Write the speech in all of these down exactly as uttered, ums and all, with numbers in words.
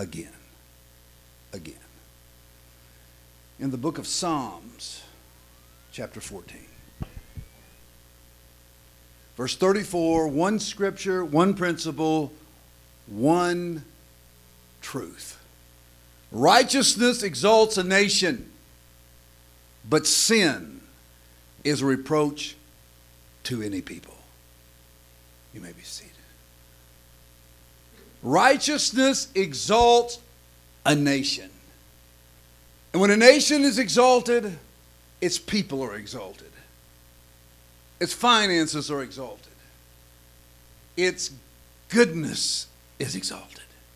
again. Again. In the book of Psalms, chapter fourteen. Verse thirty-four, one scripture, one principle, one truth. Righteousness exalts a nation, but sin is a reproach to any people. You may be seated. Righteousness exalts a nation. And when a nation is exalted, its people are exalted. Its finances are exalted. Its goodness is exalted.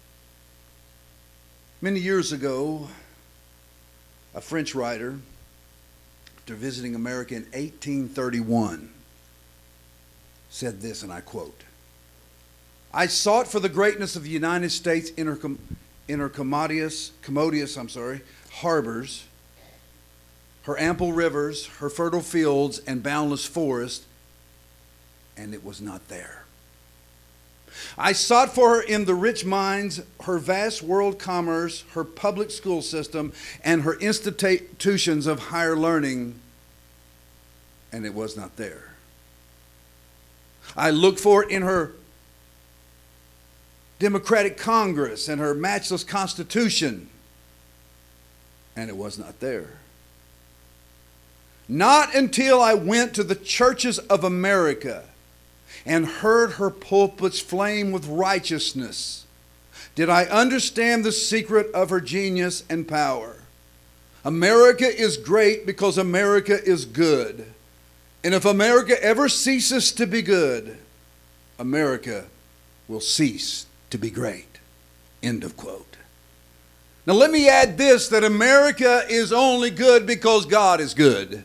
Many years ago, a French writer, after visiting America in eighteen thirty-one, said this, and I quote, "I sought for the greatness of the United States intercom- intercommodious, commodious, I'm sorry, harbors, her ample rivers, her fertile fields, and boundless forests, and it was not there. I sought for her in the rich mines, her vast world commerce, her public school system, and her institutions of higher learning, and it was not there. I looked for it in her democratic Congress and her matchless Constitution, and it was not there. Not until I went to the churches of America and heard her pulpits flame with righteousness did I understand the secret of her genius and power. America is great because America is good. And if America ever ceases to be good, America will cease to be great." End of quote. Now let me add this, that America is only good because God is good.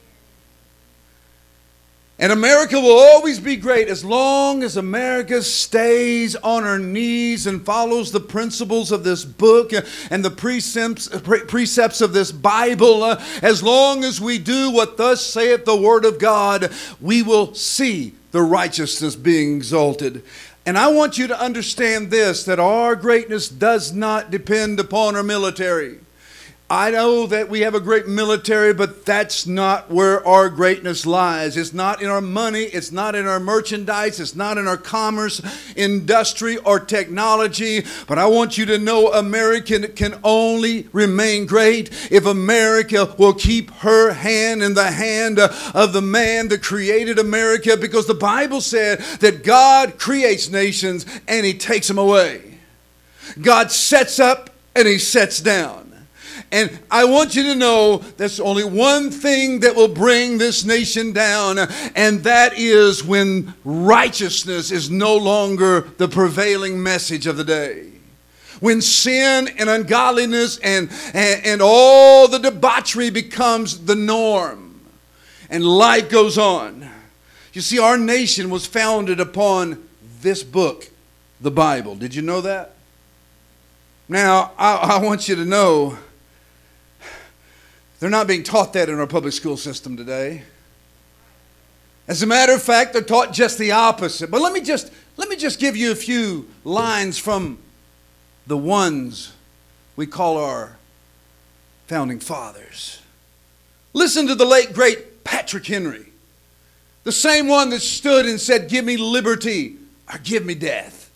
And America will always be great as long as America stays on her knees and follows the principles of this book and the precepts, precepts of this Bible. As long as we do what thus saith the Word of God, we will see the righteousness being exalted. And I want you to understand this, that our greatness does not depend upon our military. I know that we have a great military, but that's not where our greatness lies. It's not in our money. It's not in our merchandise. It's not in our commerce, industry, or technology. But I want you to know America can only remain great if America will keep her hand in the hand of the man that created America, because the Bible said that God creates nations and He takes them away. God sets up and He sets down. And I want you to know there's only one thing that will bring this nation down, and that is when righteousness is no longer the prevailing message of the day. When sin and ungodliness and, and, and all the debauchery becomes the norm, and life goes on. You see, our nation was founded upon this book, the Bible. Did you know that? Now, I, I want you to know, they're not being taught that in our public school system today. As a matter of fact, they're taught just the opposite. But let me just let me just give you a few lines from the ones we call our founding fathers. Listen to the late great Patrick Henry, the same one that stood and said, "Give me liberty or give me death."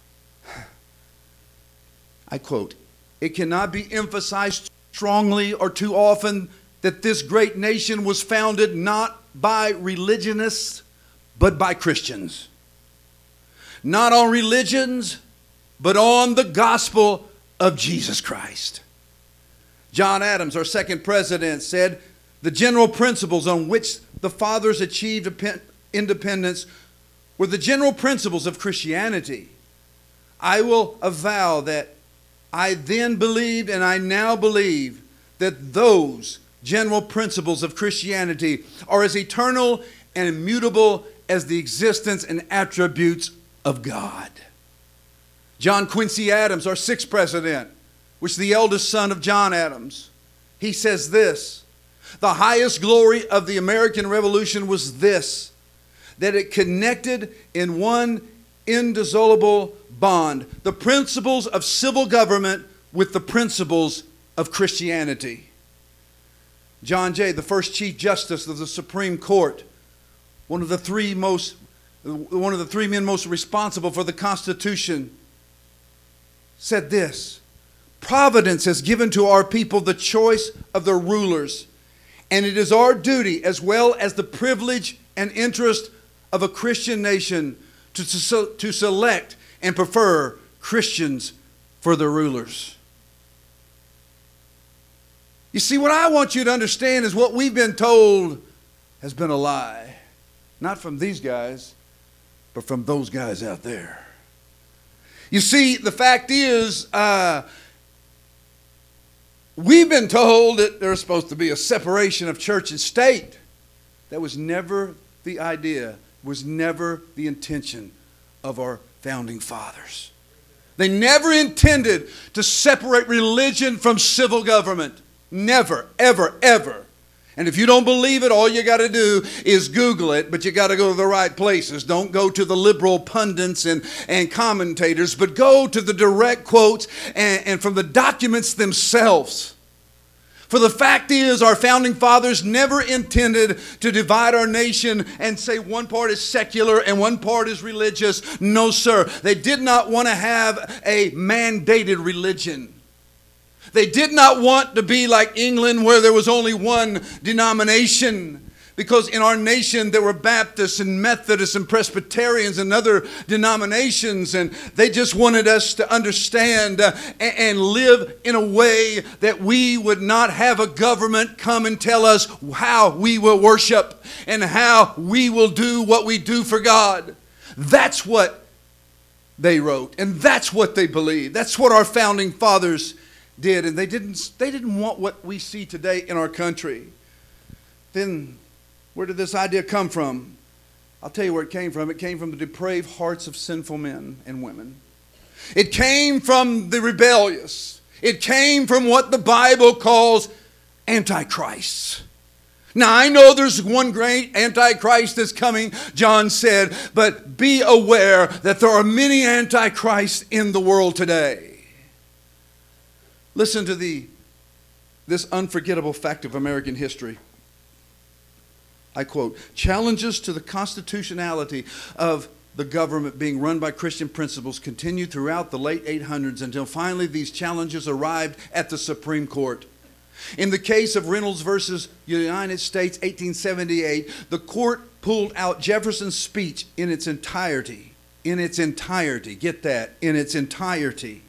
I quote, "It cannot be emphasized strongly or too often that this great nation was founded not by religionists, but by Christians. Not on religions, but on the gospel of Jesus Christ." John Adams, our second president, said, "The general principles on which the fathers achieved independence were the general principles of Christianity. I will avow that I then believed, and I now believe, that those general principles of Christianity are as eternal and immutable as the existence and attributes of God." John Quincy Adams, our sixth president, which is the eldest son of John Adams, he says this: "The highest glory of the American Revolution was this, that it connected in one indissoluble bond. The principles of civil government with the principles of Christianity. John Jay, the first Chief Justice of the Supreme Court, one of the three most, one of the three men most responsible for the Constitution, said this: Providence has given to our people the choice of their rulers, and it is our duty, as well as the privilege and interest of a Christian nation, to, to, to select and prefer Christians for their rulers. You see, what I want you to understand is what we've been told has been a lie. Not from these guys, but from those guys out there. You see, the fact is, uh, we've been told that there's supposed to be a separation of church and state. That was never the idea, was never the intention of our founding fathers. They never intended to separate religion from civil government. Never, ever, ever. And if you don't believe it, all you got to do is Google it, but you got to go to the right places. Don't go to the liberal pundits and, and commentators, but go to the direct quotes and, and from the documents themselves. For the fact is, our founding fathers never intended to divide our nation and say one part is secular and one part is religious. No, sir. They did not want to have a mandated religion. They did not want to be like England, where there was only one denomination. Because in our nation there were Baptists and Methodists and Presbyterians and other denominations, and they just wanted us to understand uh, and, and live in a way that we would not have a government come and tell us how we will worship and how we will do what we do for God. That's what they wrote, and that's what they believed. That's what our founding fathers did, and they didn't they didn't want what we see today in our country. Then where did this idea come from? I'll tell you where it came from. It came from the depraved hearts of sinful men and women. It came from the rebellious. It came from what the Bible calls antichrists. Now, I know there's one great antichrist that's coming, John said, but be aware that there are many antichrists in the world today. Listen to the this unforgettable fact of American history. I quote, challenges to the constitutionality of the government being run by Christian principles continued throughout the late eight hundreds until finally these challenges arrived at the Supreme Court. In the case of Reynolds versus United States, eighteen seventy-eight, the court pulled out Jefferson's speech in its entirety. In its entirety. Get that. In its entirety.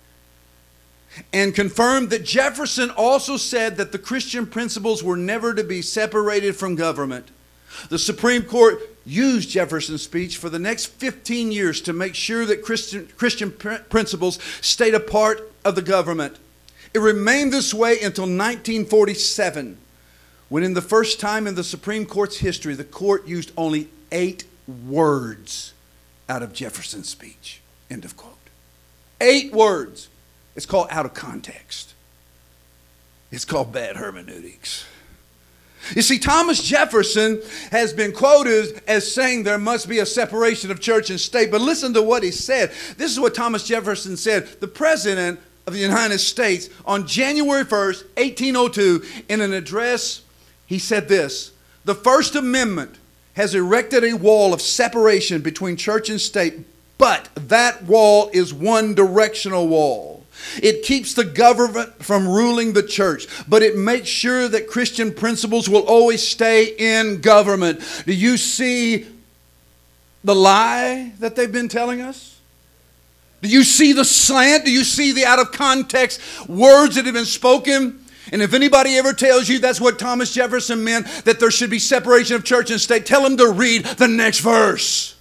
And confirmed that Jefferson also said that the Christian principles were never to be separated from government. The Supreme Court used Jefferson's speech for the next fifteen years to make sure that Christian, Christian principles stayed a part of the government. It remained this way until nineteen forty-seven, when in the first time in the Supreme Court's history, the court used only eight words out of Jefferson's speech. End of quote. Eight words. It's called out of context. It's called bad hermeneutics. You see, Thomas Jefferson has been quoted as saying there must be a separation of church and state. But listen to what he said. This is what Thomas Jefferson said. The President of the United States on January first, eighteen oh two, in an address, he said this: the First Amendment has erected a wall of separation between church and state, but that wall is one directional wall. It keeps the government from ruling the church, but it makes sure that Christian principles will always stay in government. Do you see the lie that they've been telling us? Do you see the slant? Do you see the out of context words that have been spoken? And if anybody ever tells you that's what Thomas Jefferson meant, that there should be separation of church and state, tell them to read the next verse.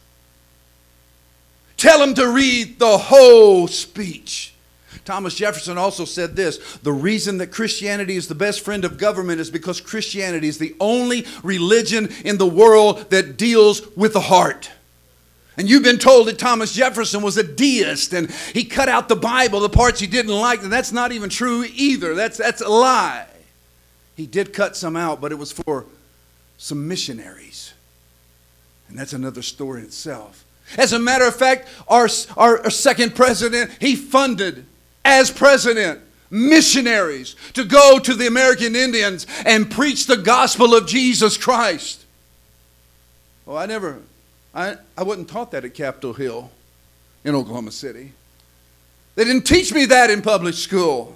Tell them to read the whole speech. Thomas Jefferson also said this: the reason that Christianity is the best friend of government is because Christianity is the only religion in the world that deals with the heart. And you've been told that Thomas Jefferson was a deist and he cut out the Bible, the parts he didn't like, and that's not even true either. That's, that's a lie. He did cut some out, but it was for some missionaries. And that's another story in itself. As a matter of fact, our, our, our second president, he funded, as president, missionaries to go to the American Indians and preach the gospel of Jesus Christ. Well, I never, I, I wasn't taught that at Capitol Hill in Oklahoma City. They didn't teach me that in public school.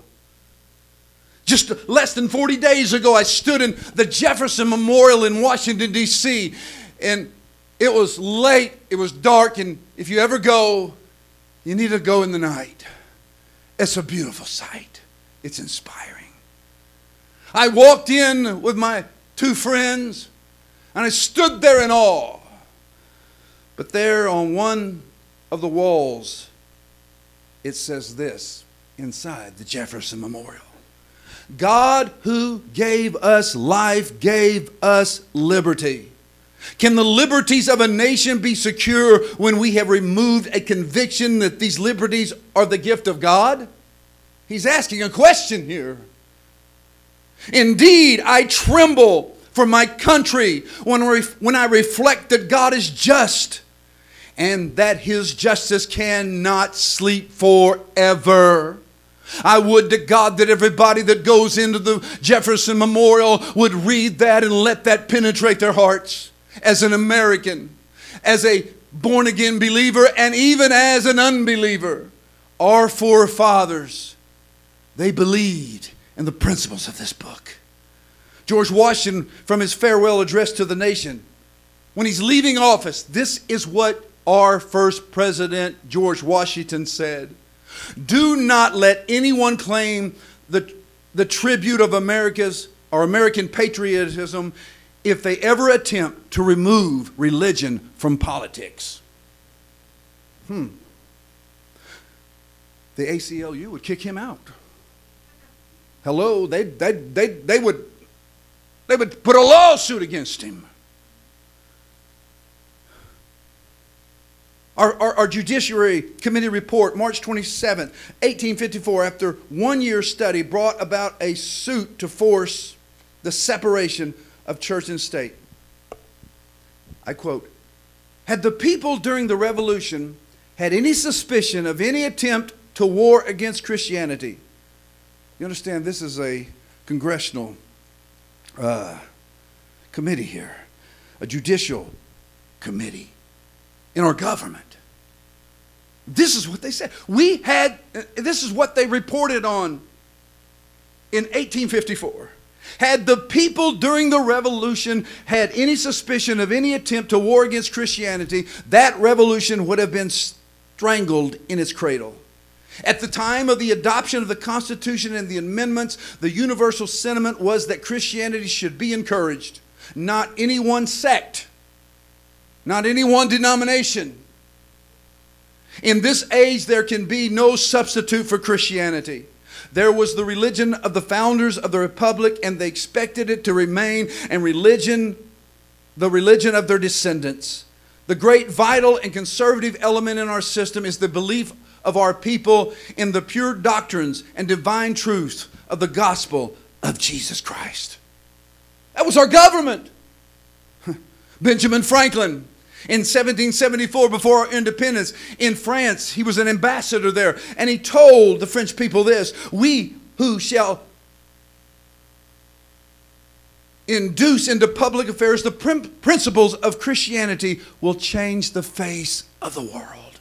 Just less than forty days ago, I stood in the Jefferson Memorial in Washington, D C, and it was late, it was dark, and if you ever go, you need to go in the night. It's a beautiful sight. It's inspiring. I walked in with my two friends, and I stood there in awe. But there on one of the walls, it says this inside the Jefferson Memorial. God who gave us life gave us liberty. Can the liberties of a nation be secure when we have removed a conviction that these liberties are the gift of God? He's asking a question here. Indeed, I tremble for my country when, when I reflect that God is just and that His justice cannot sleep forever. I would to God that everybody that goes into the Jefferson Memorial would read that and let that penetrate their hearts. As an American, as a born-again believer, and even as an unbeliever, our forefathers, they believed in the principles of this book. George Washington, from his farewell address to the nation, when he's leaving office, this is what our first president, George Washington, said. Do not let anyone claim the, the tribute of America's or American patriotism if they ever attempt to remove religion from politics. Hmm. The A C L U would kick him out. Hello, they, they, they, they, would, they would put a lawsuit against him. Our, our, our Judiciary Committee report, March twenty-seventh, eighteen fifty-four, after one year study, brought about a suit to force the separation of church and state. I quote, had the people during the Revolution had any suspicion of any attempt to war against Christianity? You understand, this is a congressional uh, committee here, a judicial committee in our government. This is what they said. We had, this is what they reported on in eighteen fifty-four. Had the people during the Revolution had any suspicion of any attempt to war against Christianity, that revolution would have been strangled in its cradle. At the time of the adoption of the Constitution and the amendments, the universal sentiment was that Christianity should be encouraged, not any one sect, not any one denomination. In this age, there can be no substitute for Christianity. There was the religion of the founders of the Republic, and they expected it to remain, and religion, the religion of their descendants. The great vital and conservative element in our system is the belief of our people in the pure doctrines and divine truth of the gospel of Jesus Christ. That was our government. Benjamin Franklin, in seventeen seventy-four, before our independence, in France, he was an ambassador there, and he told the French people this: we who shall induce into public affairs the prim- principles of Christianity will change the face of the world.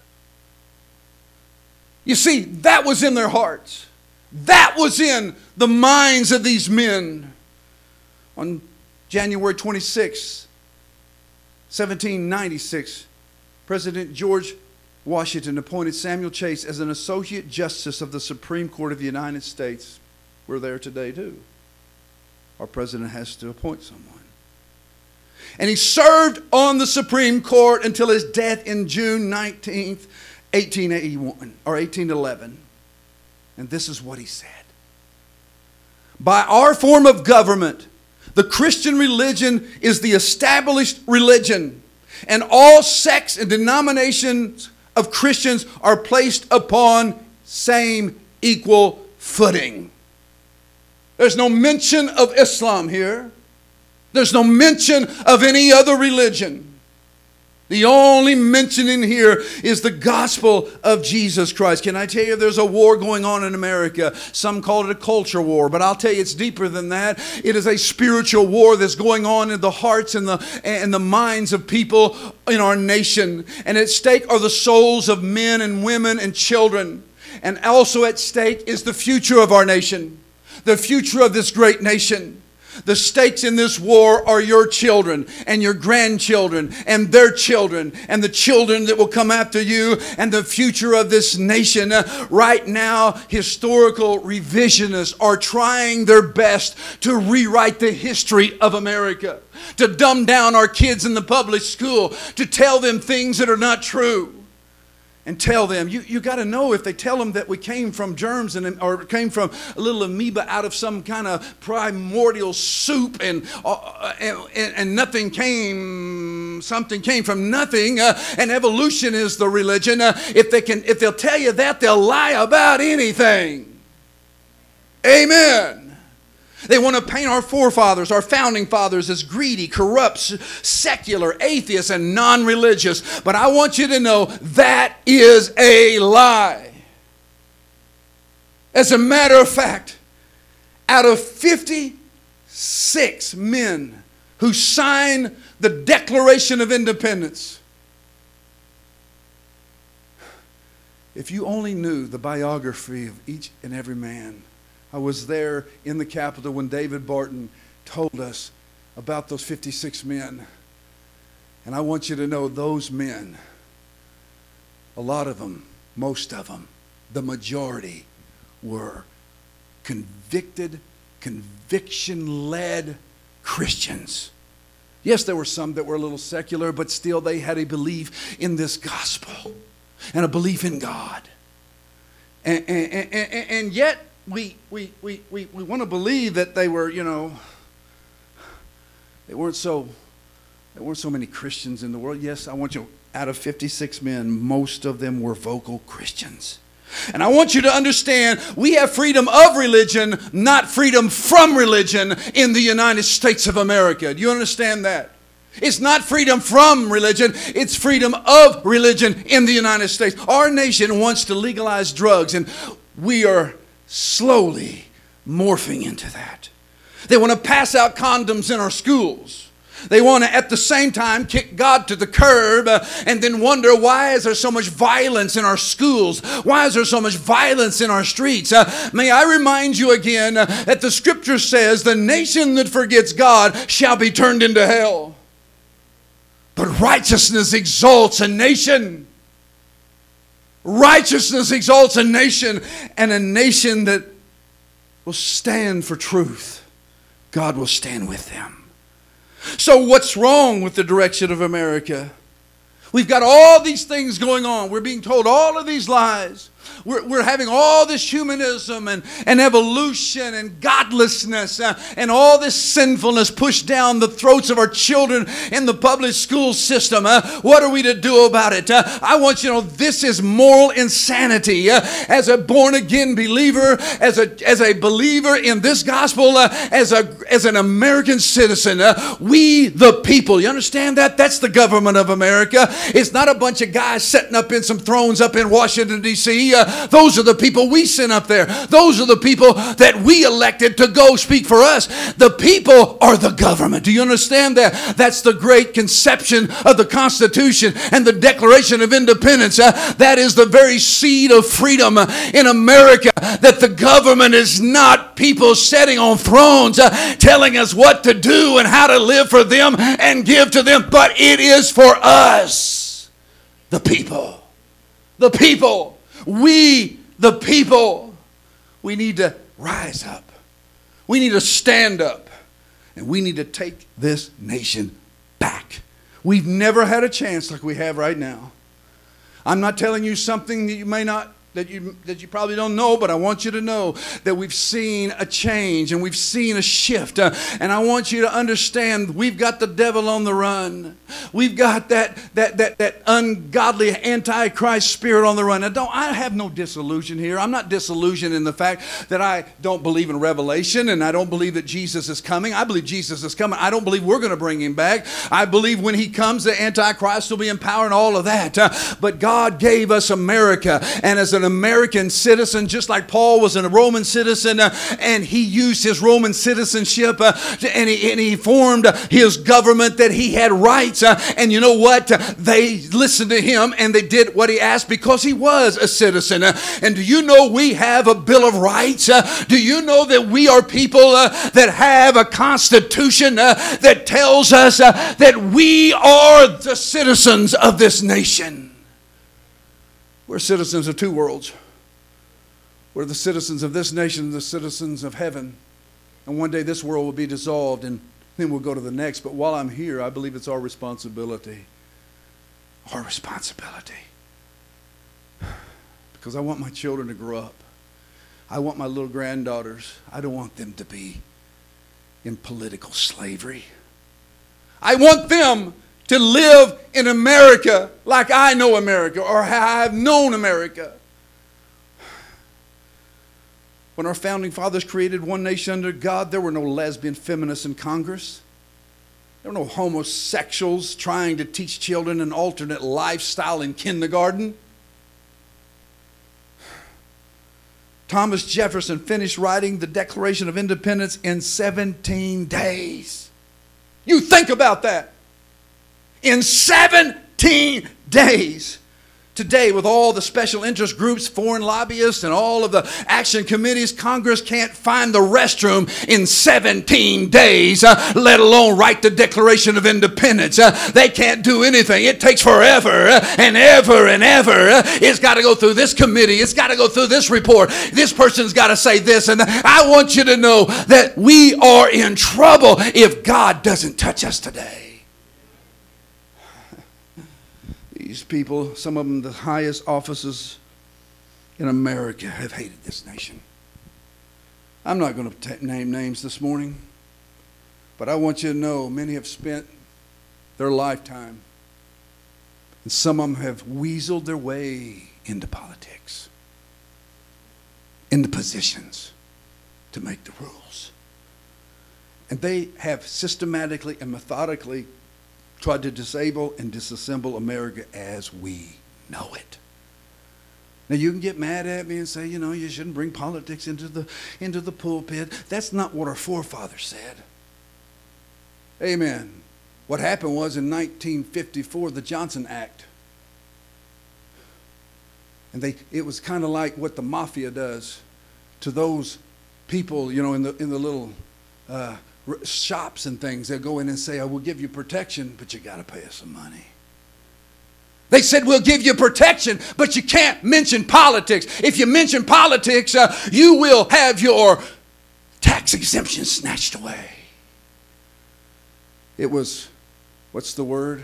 You see, that was in their hearts. That was in the minds of these men. On January twenty-sixth, seventeen ninety-six, President George Washington appointed Samuel Chase as an Associate Justice of the Supreme Court of the United States. We're there today too. Our president has to appoint someone. And he served on the Supreme Court until his death in June nineteenth, eighteen eighty-one, or eighteen eleven. And this is what he said: by our form of government, the Christian religion is the established religion, and all sects and denominations of Christians are placed upon same equal footing. There's no mention of Islam here. There's no mention of any other religion. The only mention in here is the gospel of Jesus Christ. Can I tell you there's a war going on in America? Some call it a culture war, but I'll tell you it's deeper than that. It is a spiritual war that's going on in the hearts and the, and the minds of people in our nation. And at stake are the souls of men and women and children. And also at stake is the future of our nation, the future of this great nation. The stakes in this war are your children and your grandchildren and their children and the children that will come after you and the future of this nation. Uh, right now, historical revisionists are trying their best to rewrite the history of America, to dumb down our kids in the public school, to tell them things that are not true. And tell them, you, you got to know if they tell them that we came from germs and or came from a little amoeba out of some kind of primordial soup and uh, and, and nothing came, something came from nothing, uh, and evolution is the religion. Uh, if they can, if they'll tell you that, they'll lie about anything. Amen. They want to paint our forefathers, our founding fathers, as greedy, corrupt, secular, atheists, and non-religious. But I want you to know that is a lie. As a matter of fact, out of fifty-six men who signed the Declaration of Independence, if you only knew the biography of each and every man. I was there in the Capitol when David Barton told us about those fifty-six men. And I want you to know those men, a lot of them, most of them, the majority were convicted, conviction-led Christians. Yes, there were some that were a little secular, but still they had a belief in this gospel and a belief in God. And, and, and, and yet, We, we, we, we, we want to believe that they were, you know, they weren't so, there weren't so many Christians in the world. Yes, I want you, out of fifty-six men, most of them were vocal Christians. And I want you to understand, we have freedom of religion, not freedom from religion in the United States of America. Do you understand that? It's not freedom from religion, it's freedom of religion in the United States. Our nation wants to legalize drugs, and we are slowly morphing into that. They want to pass out condoms in our schools. They want to, at the same time, kick God to the curb uh, and then wonder, why is there so much violence in our schools? Why is there so much violence in our streets? Uh, may I remind you again uh, that the scripture says, the nation that forgets God shall be turned into hell. But righteousness exalts a nation. Righteousness exalts a nation, and a nation that will stand for truth, God will stand with them. So what's wrong with the direction of America? We've got all these things going on. We're being told all of these lies. We're, we're having all this humanism and, and evolution and godlessness uh, and all this sinfulness pushed down the throats of our children in the public school system. Uh, what are we to do about it? Uh, I want you to know this is moral insanity. Uh, as a born-again believer, as a, as a believer in this gospel, uh, as, a, as an American citizen, uh, we the people, you understand that? That's the government of America. It's not a bunch of guys sitting up in some thrones up in Washington, D C Uh, those are the people we sent up there. Those are the people that we elected to go speak for us. The people are the government. Do you understand that? That's the great conception of the Constitution and the Declaration of Independence. Uh, that is the very seed of freedom uh, in America. That the government is not people sitting on thrones uh, telling us what to do and how to live for them and give to them. But it is for us, the people. The people. We, the people, we need to rise up. We need to stand up. And we need to take this nation back. We've never had a chance like we have right now. I'm not telling you something that you may not that you that you probably don't know, but I want you to know that we've seen a change and we've seen a shift. Uh, and I want you to understand we've got the devil on the run. We've got that that that that ungodly antichrist spirit on the run. Now, don't I have no disillusion here. I'm not disillusioned in the fact that I don't believe in Revelation and I don't believe that Jesus is coming. I believe Jesus is coming. I don't believe we're going to bring him back. I believe when he comes, the antichrist will be in power and all of that. Uh, but God gave us America, and as an American citizen, just like Paul was a Roman citizen, uh, and he used his Roman citizenship, uh, and, he, and he formed uh, his government, that he had rights. Uh, and you know what? Uh, they listened to him and they did what he asked because he was a citizen. Uh, and do you know we have a Bill of Rights? Uh, do you know that we are people uh, that have a constitution uh, that tells us uh, that we are the citizens of this nation? We're citizens of two worlds. We're the citizens of this nation, the citizens of heaven. And one day this world will be dissolved and then we'll go to the next. But while I'm here, I believe it's our responsibility. Our responsibility. Because I want my children to grow up. I want my little granddaughters, I don't want them to be in political slavery. I want them to live in America like I know America, or how I've known America. When our founding fathers created one nation under God, there were no lesbian feminists in Congress. There were no homosexuals trying to teach children an alternate lifestyle in kindergarten. Thomas Jefferson finished writing the Declaration of Independence in seventeen days. You think about that. In seventeen days. Today, with all the special interest groups, foreign lobbyists, and all of the action committees, Congress can't find the restroom in seventeen days, uh, let alone write the Declaration of Independence. Uh, they can't do anything. It takes forever uh, and ever and ever. Uh, it's got to go through this committee. It's got to go through this report. This person's got to say this. And I want you to know that we are in trouble if God doesn't touch us today. These people, some of them the highest offices in America, have hated this nation. I'm not going to name names this morning, but I want you to know many have spent their lifetime, and some of them have weaseled their way into politics, into positions to make the rules. And they have systematically and methodically tried to disable and disassemble America as we know it. Now you can get mad at me and say, you know, you shouldn't bring politics into the into the pulpit. That's not what our forefathers said. Amen. What happened was in nineteen fifty-four, the Johnson Act. And they it was kind of like what the mafia does to those people, you know, in the in the little uh, shops and things. They'll go in and say, I will give you protection, but you got to pay us some money. They said, we'll give you protection, but you can't mention politics. If you mention politics, uh, you will have your tax exemption snatched away. It was, what's the word?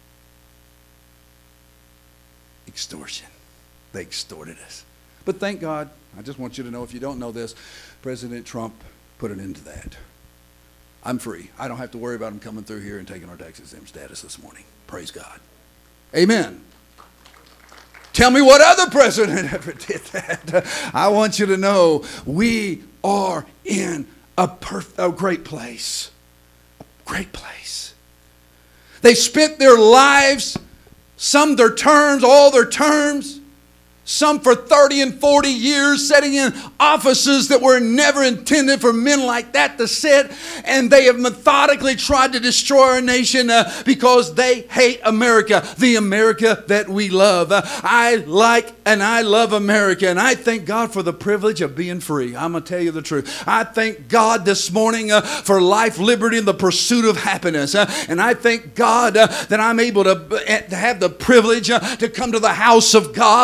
Extortion. They extorted us. But thank God, I just want you to know, if you don't know this, President Trump put an end to that. I'm free. I don't have to worry about them coming through here and taking our tax exempt status this morning. Praise God. Amen. Tell me what other president ever did that. I want you to know we are in a, perf- a great place. A great place. They spent their lives, some their terms, all their terms, some for thirty and forty years, sitting in offices that were never intended for men like that to sit. And they have methodically tried to destroy our nation uh, because they hate America, the America that we love. Uh, I like and I love America. And I thank God for the privilege of being free. I'm going to tell you the truth. I thank God this morning uh, for life, liberty, and the pursuit of happiness. Uh, and I thank God uh, that I'm able to, uh, to have the privilege uh, to come to the house of God uh,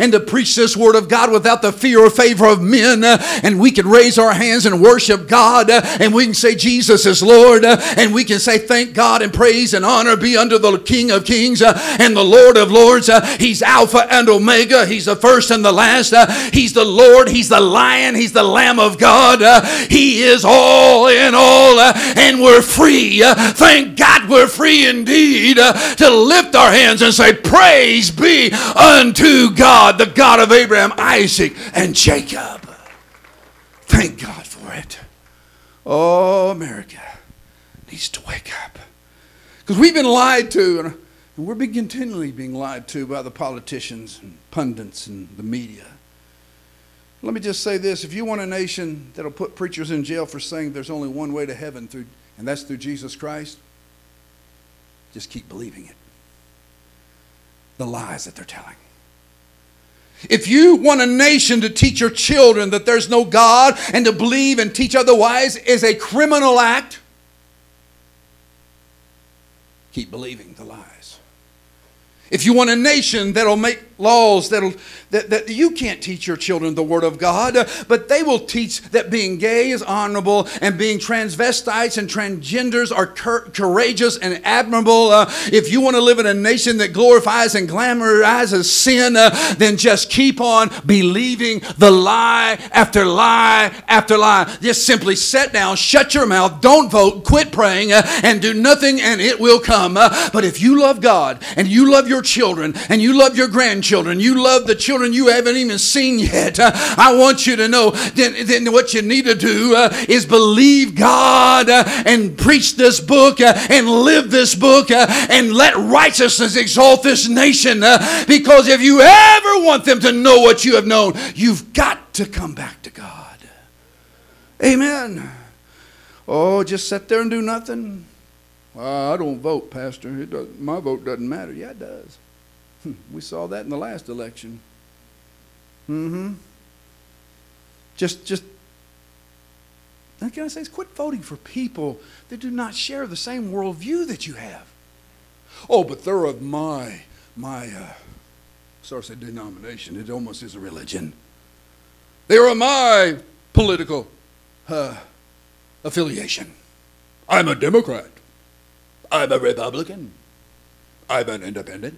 and to preach this word of God without the fear or favor of men. Uh, and we can raise our hands and worship God. Uh, and we can say Jesus is Lord. Uh, and we can say thank God and praise and honor be unto the King of Kings uh, and the Lord of Lords. Uh, he's Alpha and Omega. He's the first and the last. Uh, he's the Lord. He's the Lion. He's the Lamb of God. Uh, he is all in all. Uh, and we're free. Uh, thank God we're free indeed uh, to lift our hands and say praise be unto God, the God of Abraham, Isaac, and Jacob. Thank God for it. Oh, America needs to wake up. Because we've been lied to, and we're being continually being lied to by the politicians and pundits and the media. Let me just say this. If you want a nation that'll put preachers in jail for saying there's only one way to heaven, through, and that's through Jesus Christ, just keep believing it. The lies that they're telling. If you want a nation to teach your children that there's no God and to believe and teach otherwise is a criminal act, keep believing the lies. If you want a nation that'll make laws that'll that, that you can't teach your children the word of God, uh, but they will teach that being gay is honorable and being transvestites and transgenders are cur- courageous and admirable. Uh, if you want to live in a nation that glorifies and glamorizes sin, uh, then just keep on believing the lie after lie after lie. Just simply sit down, shut your mouth, don't vote, quit praying, uh, and do nothing, and it will come. Uh, but if you love God and you love your children and you love your grandchildren, you love the children you haven't even seen yet, uh, I want you to know then, then what you need to do uh, is believe God uh, and preach this book uh, and live this book uh, and let righteousness exalt this nation, uh, because if you ever want them to know what you have known, you've got to come back to God. Amen. Oh, just sit there and do nothing? Well, I don't vote, Pastor. It doesn't, my vote doesn't matter. Yeah, it does. We saw that in the last election. Mm-hmm. Just, just, how can I say? Quit voting for people that do not share the same worldview that you have. Oh, but they're of my, my, uh, sorry to say denomination. It almost is a religion. They're of my political uh, affiliation. I'm a Democrat. I'm a Republican. I'm an independent.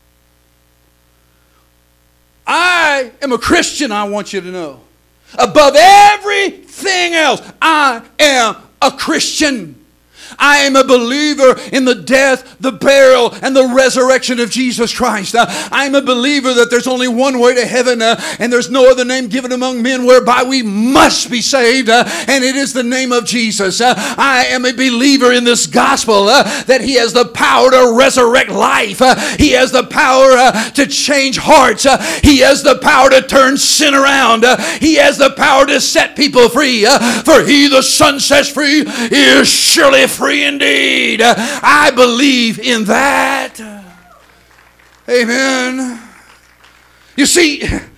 I am a Christian, I want you to know. Above everything else, I am a Christian. I am a believer in the death, the burial, and the resurrection of Jesus Christ. Uh, I'm a believer that there's only one way to heaven, uh, and there's no other name given among men whereby we must be saved, uh, and it is the name of Jesus. Uh, I am a believer in this gospel uh, that He has the power to resurrect life. Uh, he has the power uh, to change hearts. Uh, he has the power to turn sin around. Uh, he has the power to set people free. Uh, for He the Son sets free is surely free. Free indeed. I believe in that. Amen. You see,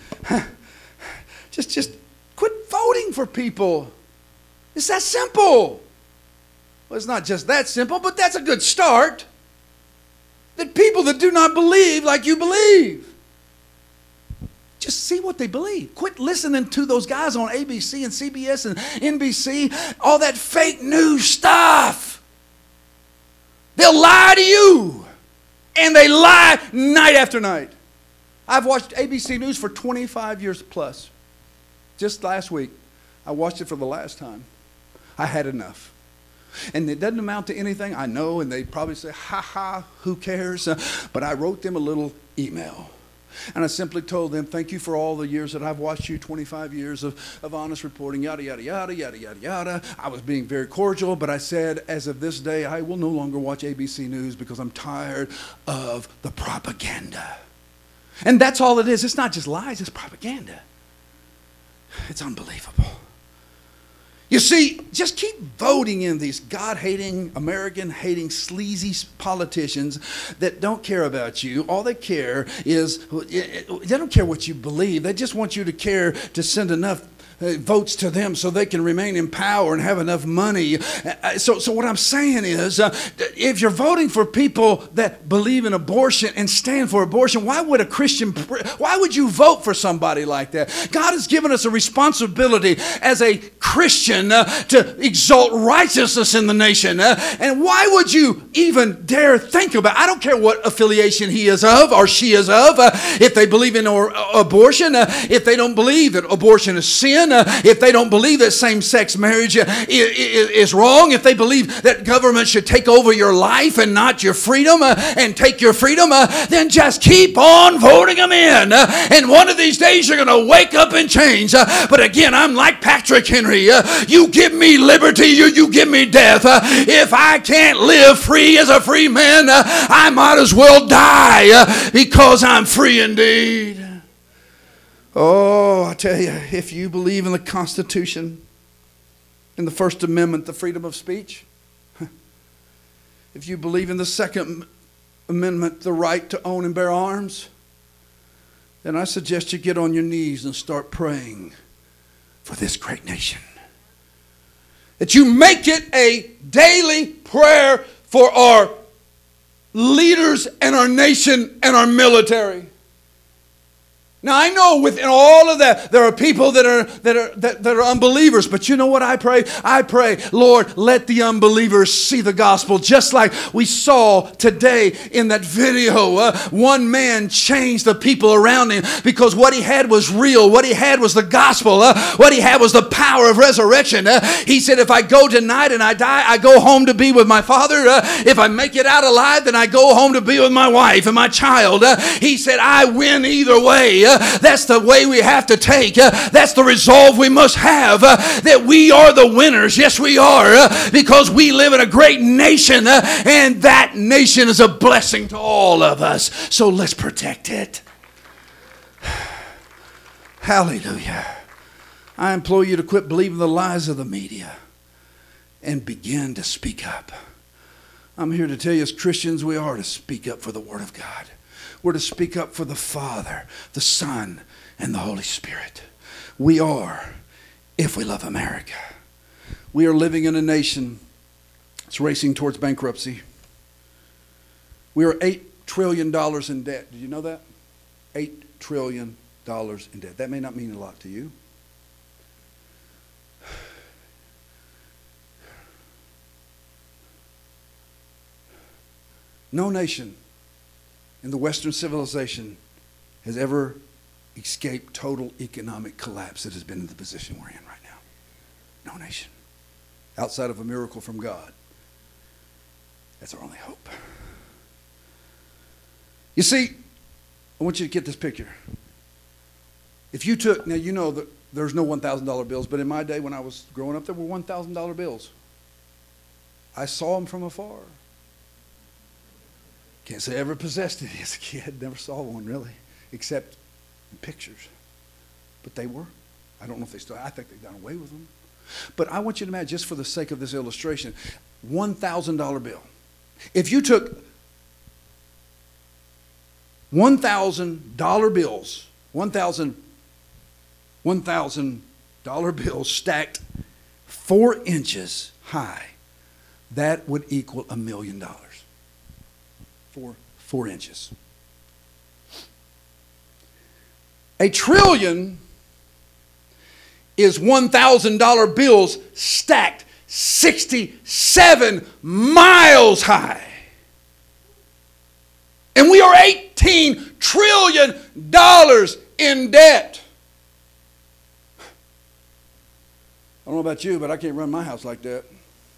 just, just quit voting for people. It's that simple. Well, it's not just that simple, but that's a good start. That people that do not believe like you believe. Just see what they believe. Quit listening to those guys on A B C and C B S and N B C, all that fake news stuff. They'll lie to you, and they lie night after night. I've watched A B C News for twenty-five years plus. Just last week, I watched it for the last time. I had enough. And it doesn't amount to anything, I know, and they probably say, ha ha, who cares? Uh, but I wrote them a little email. And I simply told them, thank you for all the years that I've watched you, twenty-five years of, of honest reporting, yada, yada, yada, yada, yada, yada. I was being very cordial, but I said, as of this day, I will no longer watch A B C News because I'm tired of the propaganda. And that's all it is. It's not just lies, it's propaganda. It's unbelievable. You see, just keep voting in these God-hating, American-hating, sleazy politicians that don't care about you. All they care is, they don't care what you believe. They just want you to care to send enough votes to them so they can remain in power and have enough money. So, so what I'm saying is, uh, if you're voting for people that believe in abortion and stand for abortion, why would a Christian, why would you vote for somebody like that? God has given us a responsibility as a Christian uh, to exalt righteousness in the nation. Uh, and why would you even dare think about it? I don't care what affiliation he is of or she is of. Uh, if they believe in or, uh, abortion, uh, if they don't believe that abortion is sin, uh, if they don't believe that same-sex marriage uh, is, is wrong, if they believe that government should take over your life and not your freedom uh, and take your freedom, uh, then just keep on voting them in. Uh, and one of these days you're going to wake up and change. Uh, but again, I'm like Patrick Henry. Uh, you give me liberty, you, you give me death. Uh, if I can't live free as a free man, uh, I might as well die uh, because I'm free indeed. Oh, I tell you, if you believe in the Constitution, in the First Amendment, the freedom of speech, if you believe in the Second Amendment, the right to own and bear arms, then I suggest you get on your knees and start praying for this great nation. That you make it a daily prayer for our leaders and our nation and our military. Now I know within all of that there are people that are that are that, that are unbelievers, but you know what I pray? I pray, Lord, let the unbelievers see the gospel, just like we saw today in that video. Uh, one man changed the people around him because what he had was real. What he had was the gospel. Uh, what he had was the power of resurrection. Uh, he said, if I go tonight and I die, I go home to be with my father. Uh, if I make it out alive, then I go home to be with my wife and my child. Uh, he said, I win either way. Uh, That's the way we have to take. Uh, that's the resolve we must have. Uh, that we are the winners. Yes, we are. Uh, because we live in a great nation. Uh, and that nation is a blessing to all of us. So let's protect it. Hallelujah. I implore you to quit believing the lies of the media and begin to speak up. I'm here to tell you, as Christians, we are to speak up for the Word of God. We're to speak up for the Father, the Son, and the Holy Spirit. We are, if we love America. We are living in a nation that's racing towards bankruptcy. We are eight trillion dollars in debt. Did you know that? eight trillion dollars in debt. That may not mean a lot to you. No nation in the Western civilization has ever escaped total economic collapse that has been in the position we're in right now. No nation. Outside of a miracle from God. That's our only hope. You see, I want you to get this picture. If you took, now you know that there's no one thousand dollar bills, but in my day when I was growing up, there were one thousand dollar bills. I saw them from afar. Can't say I ever possessed it as a kid. Never saw one really, except in pictures. But they were. I don't know if they still, I think they've done away with them. But I want you to imagine, just for the sake of this illustration, one thousand dollar bill. If you took one thousand dollar bills, one thousand one thousand dollar bills stacked four inches high, that would equal a million dollars. Four, four inches. A trillion is one thousand dollar bills stacked sixty-seven miles high. And we are eighteen trillion dollars in debt. I don't know about you, but I can't run my house like that.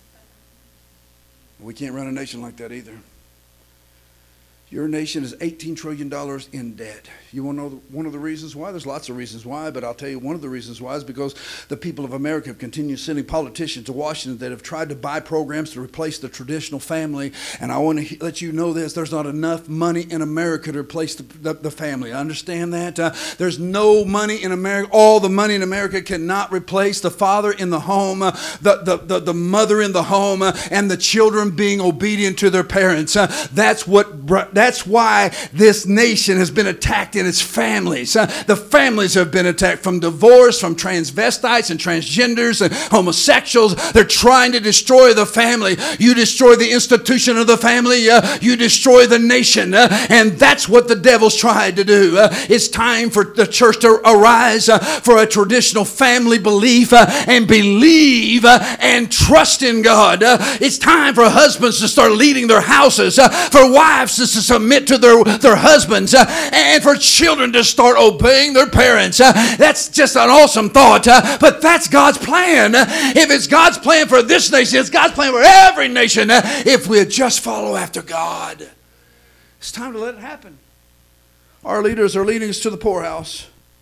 We can't run a nation like that either. Your nation is eighteen trillion dollars in debt. You want to know one of the reasons why? There's lots of reasons why, but I'll tell you one of the reasons why is because the people of America have continued sending politicians to Washington that have tried to buy programs to replace the traditional family. And I want to let you know this, there's not enough money in America to replace the, the, the family. I understand that. Uh, there's no money in America. All the money in America cannot replace the father in the home, uh, the, the, the, the mother in the home, uh, and the children being obedient to their parents. Uh, that's what that's why this nation has been attacked in its families. Uh, the families have been attacked from divorce, from transvestites and transgenders and homosexuals. They're trying to destroy the family. You destroy the institution of the family, uh, you destroy the nation. Uh, and that's what the devil's tried to do. Uh, it's time for the church to arise uh, for a traditional family belief uh, and believe uh, and trust in God. Uh, it's time for husbands to start leading their houses, uh, for wives to submit to their, their husbands, uh, and for children to start obeying their parents. Uh, that's just an awesome thought, uh, but that's God's plan. Uh, if it's God's plan for this nation, it's God's plan for every nation. Uh, if we just follow after God, it's time to let it happen. Our leaders are leading us to the poorhouse.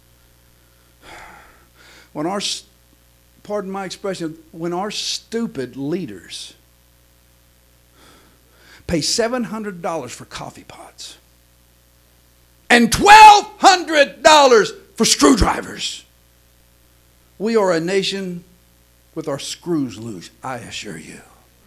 When our, pardon my expression, when our stupid leaders pay seven hundred dollars for coffee pots and twelve hundred dollars for screwdrivers, we are a nation with our screws loose, I assure you.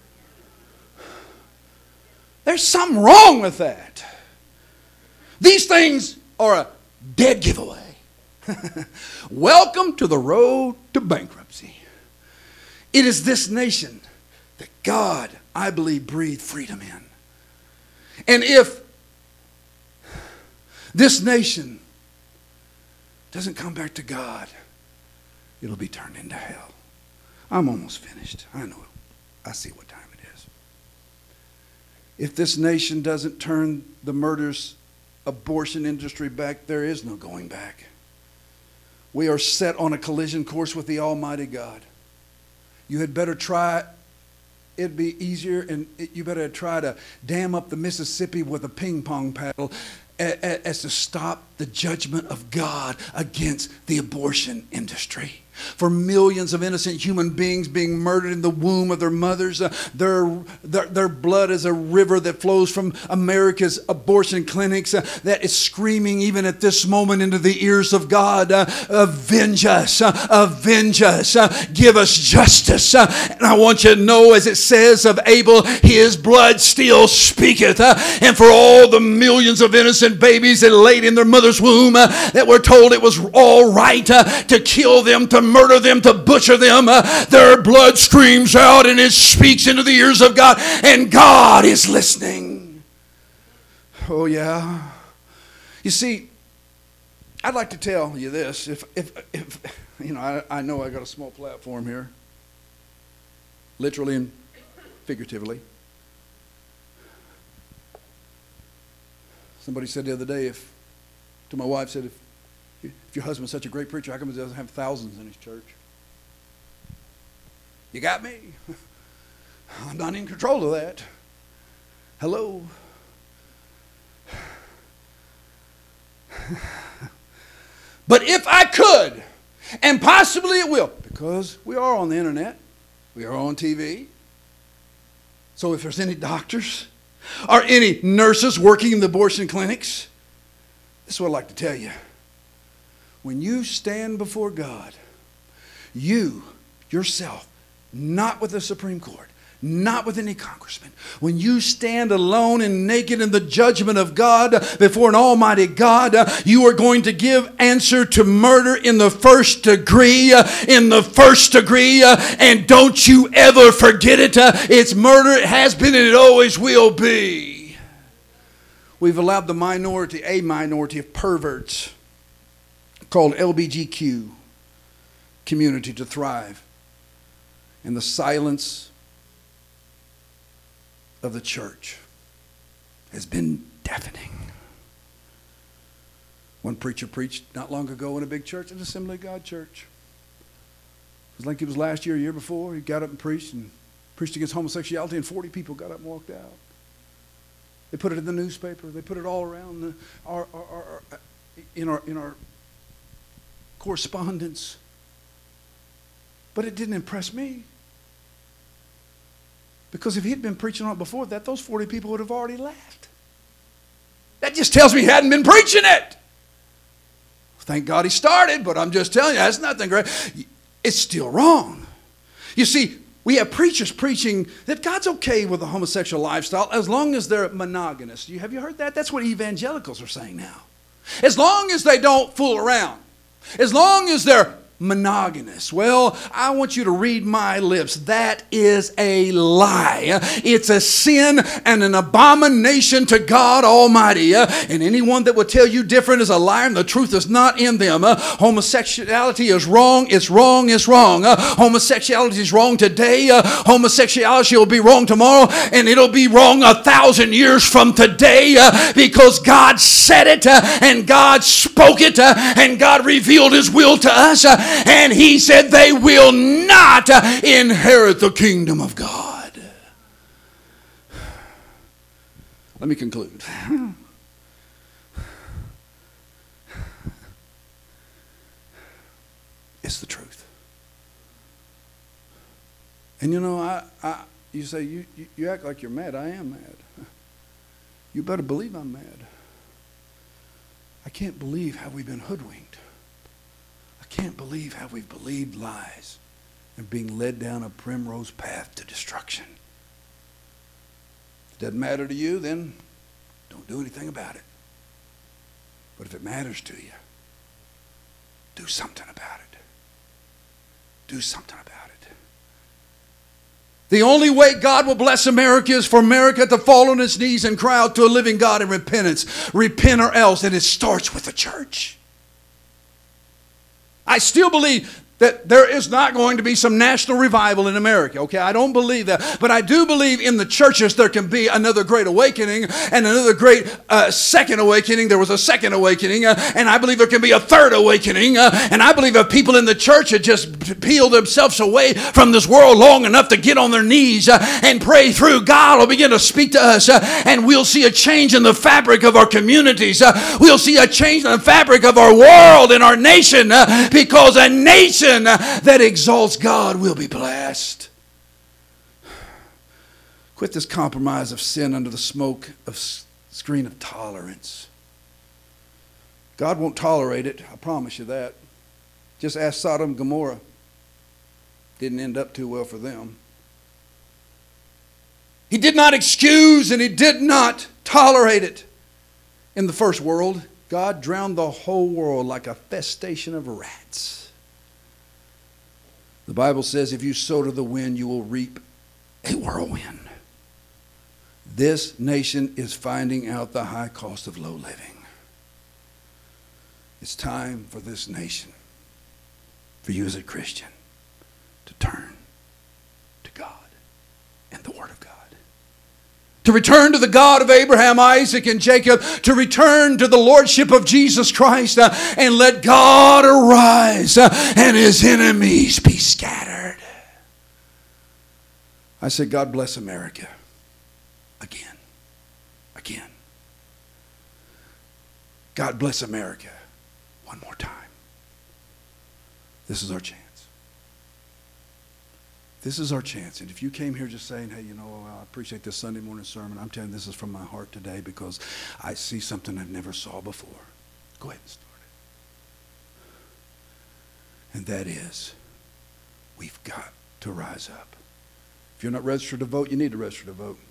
There's something wrong with that. These things are a dead giveaway. Welcome to the road to bankruptcy. It is this nation that God, I believe, breathed freedom in. And if this nation doesn't come back to God, it'll be turned into hell. I'm almost finished. I know. I see what time it is. If this nation doesn't turn the murderous abortion industry back, there is no going back. We are set on a collision course with the Almighty God. You had better try, it'd be easier, and it, you better try to dam up the Mississippi with a ping pong paddle as, as to stop the judgment of God against the abortion industry. For millions of innocent human beings being murdered in the womb of their mothers. Uh, their, their, their blood is a river that flows from America's abortion clinics uh, that is screaming even at this moment into the ears of God. Uh, avenge us, uh, avenge us, uh, give us justice. Uh, and I want you to know, as it says of Abel, his blood still speaketh. Uh, and for all the millions of innocent babies that laid in their mother's womb uh, that were told it was all right uh, to kill them, to murder them, to butcher them, uh, their blood screams out and it speaks into the ears of God, and God is listening. Oh yeah. You see, I'd like to tell you this. If, if, if you know, I, I know I got a small platform here, literally and figuratively. Somebody said the other day, if to my wife, said, if If your husband's such a great preacher, how come he doesn't have thousands in his church? You got me? I'm not in control of that. Hello? But if I could, and possibly it will, because we are on the internet, we are on T V. So if there's any doctors or any nurses working in the abortion clinics, this is what I'd like to tell you. When you stand before God, you yourself, not with the Supreme Court, not with any congressman, when you stand alone and naked in the judgment of God before an almighty God, you are going to give answer to murder in the first degree, in the first degree, and don't you ever forget it. It's murder, it has been, and it always will be. We've allowed the minority, a minority of perverts, called L G B T Q community, to thrive. And the silence of the church has been deafening. One preacher preached not long ago in a big church, an Assembly of God church. It was like it was last year, year before. He got up and preached and preached against homosexuality, and forty people got up and walked out. They put it in the newspaper. They put it all around the, our, our, our, our, in our in our correspondence. But it didn't impress me. Because if he'd been preaching on it before that, those forty people would have already left. That just tells me he hadn't been preaching it. Thank God he started, but I'm just telling you, that's nothing great. It's still wrong. You see, We have preachers preaching that God's okay with a homosexual lifestyle as long as they're monogamous. You, have you heard that? That's what evangelicals are saying now. As long as they don't fool around. As long as they're monogamous. Well, I want you to read my lips. That is a lie. It's a sin and an abomination to God Almighty. And anyone that would tell you different is a liar, and the truth is not in them. Homosexuality is wrong. It's wrong. It's wrong. Homosexuality is wrong today. Homosexuality will be wrong tomorrow, and it'll be wrong a thousand years from today, because God said it, and God spoke it, and God revealed His will to us. And He said they will not inherit the kingdom of God. Let me conclude. It's the truth. And you know, I, I you say, you, you, you act like you're mad. I am mad. You better believe I'm mad. I can't believe how we've been hoodwinked. I can't believe how we've believed lies and being led down a primrose path to destruction. If it doesn't matter to you, then don't do anything about it. But if it matters to you, do something about it. Do something about it. The only way God will bless America is for America to fall on its knees and cry out to a living God in repentance. Repent or else. And it starts with the church. I still believe that there is not going to be some national revival in America, okay? I don't believe that. But I do believe in the churches there can be another great awakening and another great uh, second awakening. There was a second awakening, uh, and I believe there can be a third awakening. Uh, and I believe if people in the church had just peeled themselves away from this world long enough to get on their knees uh, and pray through, God will begin to speak to us, uh, and we'll see a change in the fabric of our communities. Uh, we'll see a change in the fabric of our world and our nation, uh, because a nation that exalts God will be blessed. Quit this compromise of sin under the smoke of screen of tolerance. God won't tolerate it, I promise you that. Just ask Sodom and Gomorrah. Didn't end up too well for them. He did not excuse and He did not tolerate it. In the first world, God drowned the whole world like a festation of rats. The Bible says if you sow to the wind, you will reap a whirlwind. This nation is finding out the high cost of low living. It's time for this nation, for you as a Christian, to turn to God and the Word of God. To return to the God of Abraham, Isaac, and Jacob. To return to the Lordship of Jesus Christ. Uh, and let God arise uh, and His enemies be scattered. I say, God bless America. Again. Again. God bless America. One more time. This is our chance. This is our chance. And if you came here just saying, hey, you know, I appreciate this Sunday morning sermon, I'm telling you this is from my heart today because I see something I never saw before. Go ahead and start it. And that is, we've got to rise up. If you're not registered to vote, you need to register to vote.